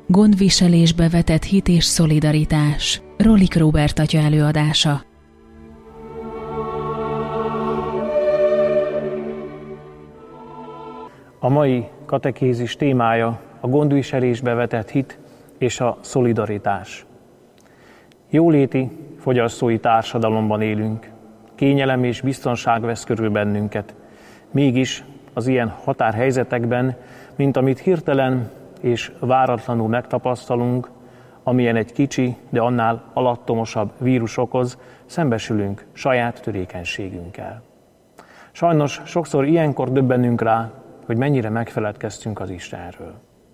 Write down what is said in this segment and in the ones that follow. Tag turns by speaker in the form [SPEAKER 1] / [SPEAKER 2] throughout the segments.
[SPEAKER 1] Gondviselésbe vetett hit és szolidaritás. Rolik Róbert atya előadása.
[SPEAKER 2] A mai katekézis témája a gondviselésbe vetett hit és a szolidaritás. Jóléti, fogyasztói társadalomban élünk. Kényelem és biztonság vesz körül bennünket. Mégis az ilyen határhelyzetekben, mint amit hirtelen és váratlanul megtapasztalunk, amilyen egy kicsi, de annál alattomosabb vírus okoz, szembesülünk saját törékenységünkkel. Sajnos sokszor ilyenkor döbbenünk rá, hogy mennyire megfeledkeztünk az Istenről.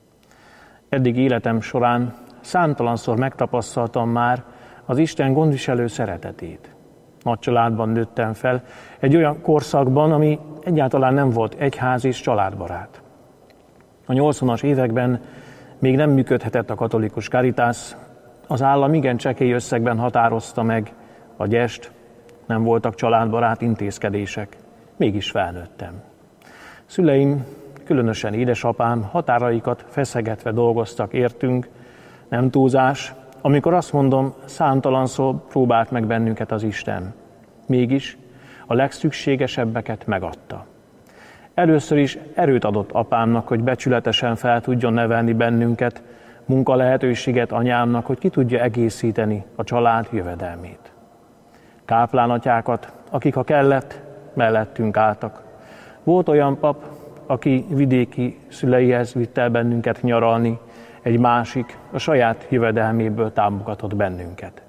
[SPEAKER 2] Eddig életem során számtalanszor megtapasztaltam már az Isten gondviselő szeretetét. Nagy családban nőttem fel, egy olyan korszakban, ami egyáltalán nem volt egyház és családbarát. A 80-as években még nem működhetett a katolikus Caritas, az állam igen csekély összegben határozta meg a gyest, nem voltak családbarát intézkedések, mégis felnőttem. Szüleim, különösen édesapám határaikat feszegetve dolgoztak értünk, nem túlzás, amikor azt mondom, számtalanszor próbált meg bennünket az Isten. Mégis a legszükségesebbeket megadta. Először is erőt adott apámnak, hogy becsületesen fel tudjon nevelni bennünket, munkalehetőséget anyámnak, hogy ki tudja egészíteni a család jövedelmét. Káplánatyákat, akik ha kellett, mellettünk álltak. Volt olyan pap, aki vidéki szüleihez vitt el bennünket nyaralni, egy másik a saját jövedelméből támogatott bennünket.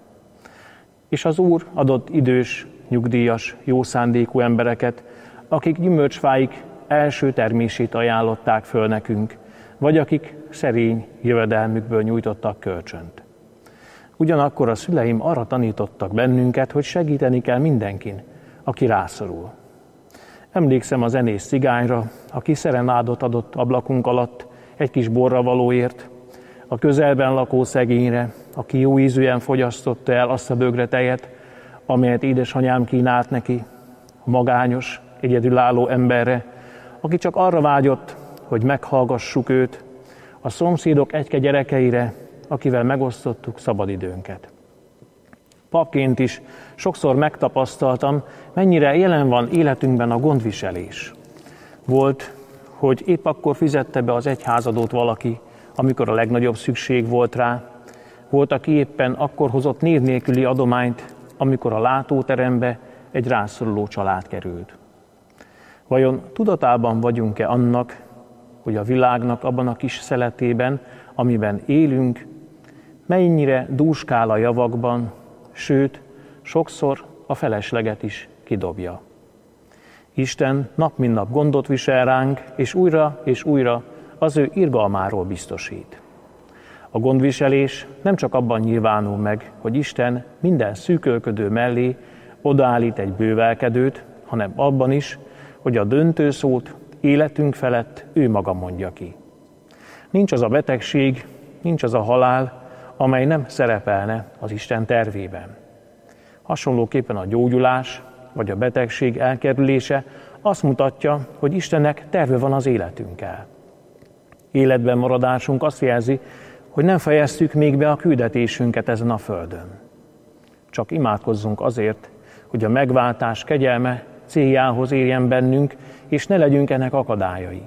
[SPEAKER 2] És az Úr adott idős, nyugdíjas, jó szándékú embereket, akik gyümölcsfáik első termését ajánlották föl nekünk, vagy akik szerény jövedelmükből nyújtottak kölcsönt. Ugyanakkor a szüleim arra tanítottak bennünket, hogy segíteni kell mindenkin, aki rászorul. Emlékszem a zenész cigányra, aki szerenádot adott ablakunk alatt egy kis borravalóért, a közelben lakó szegényre, aki jó ízűen fogyasztotta el azt a bögretejet, amelyet édesanyám kínált neki, a magányos, egyedülálló emberre, aki csak arra vágyott, hogy meghallgassuk őt, a szomszédok egyke gyerekeire, akivel megosztottuk szabadidőnket. Papként is sokszor megtapasztaltam, mennyire jelen van életünkben a gondviselés. Volt, hogy épp akkor fizette be az egyházadót valaki, amikor a legnagyobb szükség volt rá. Volt, aki éppen akkor hozott név nélküli adományt, amikor a látóterembe egy rászoruló család került. Vajon tudatában vagyunk-e annak, hogy a világnak abban a kis szeletében, amiben élünk, mennyire dúskál a javakban, sőt, sokszor a felesleget is kidobja. Isten nap mint nap gondot visel ránk, és újra az ő irgalmáról biztosít. A gondviselés nem csak abban nyilvánul meg, hogy Isten minden szűkölködő mellé odaállít egy bővelkedőt, hanem abban is, hogy a döntő szót életünk felett ő maga mondja ki. Nincs az a betegség, nincs az a halál, amely nem szerepelne az Isten tervében. Hasonlóképpen a gyógyulás vagy a betegség elkerülése azt mutatja, hogy Istennek terve van az életünkkel. Életben maradásunk azt jelzi, hogy nem fejeztük még be a küldetésünket ezen a földön. Csak imádkozzunk azért, hogy a megváltás kegyelme céljához érjen bennünk, és ne legyünk ennek akadályai.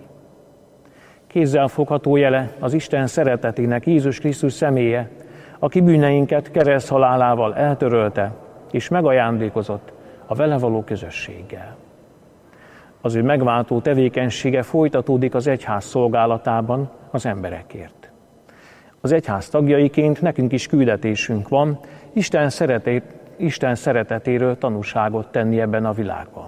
[SPEAKER 2] Kézzel fogható jele az Isten szeretetének Jézus Krisztus személye, aki bűneinket kereszthalálával eltörölte, és megajándékozott a vele való közösséggel. Az ő megváltó tevékenysége folytatódik az egyház szolgálatában az emberekért. Az egyház tagjaiként nekünk is küldetésünk van, Isten szeretetéről tanúságot tenni ebben a világban.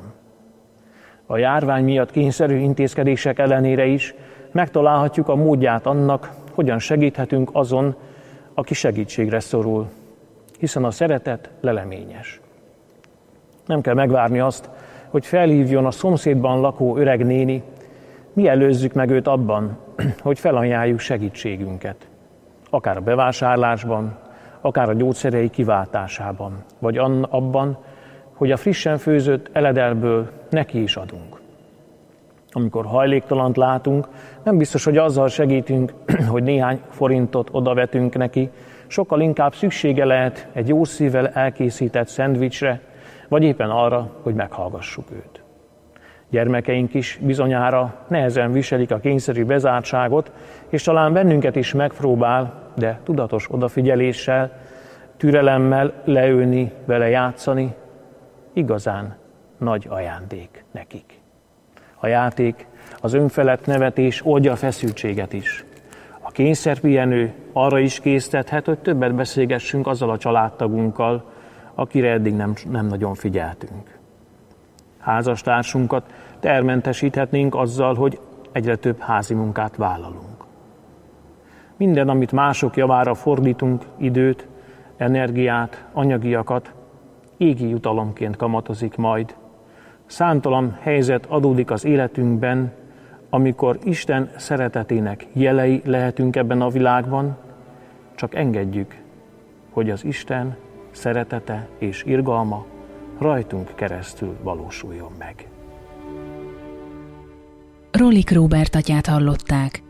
[SPEAKER 2] A járvány miatt kényszerű intézkedések ellenére is megtalálhatjuk a módját annak, hogyan segíthetünk azon, aki segítségre szorul, hiszen a szeretet leleményes. Nem kell megvárni azt, hogy felhívjon a szomszédban lakó öreg néni, mi előzzük meg őt abban, hogy felajánljuk segítségünket. Akár a bevásárlásban, akár a gyógyszerei kiváltásában, vagy abban, hogy a frissen főzött eledelből neki is adunk. Amikor hajléktalant látunk, nem biztos, hogy azzal segítünk, hogy néhány forintot odavetünk neki, sokkal inkább szüksége lehet egy jó szívvel elkészített szendvicsre, vagy éppen arra, hogy meghallgassuk őt. Gyermekeink is bizonyára nehezen viselik a kényszerű bezártságot, és talán bennünket is megpróbál, de tudatos odafigyeléssel, türelemmel leülni, vele játszani, igazán nagy ajándék nekik. A játék, az önfelett nevetés oldja a feszültséget is. A kényszerpihenő arra is késztethet, hogy többet beszélgessünk azzal a családtagunkkal, akire eddig nem nagyon figyeltünk. Házastársunkat termentesíthetnénk azzal, hogy egyre több házi munkát vállalunk. Minden, amit mások javára fordítunk, időt, energiát, anyagiakat, égi jutalomként kamatozik majd. Számtalan helyzet adódik az életünkben, amikor Isten szeretetének jelei lehetünk ebben a világban, csak engedjük, hogy az Isten szeretete és irgalma rajtunk keresztül valósuljon meg.
[SPEAKER 1] Rollik Róbert atyát hallották.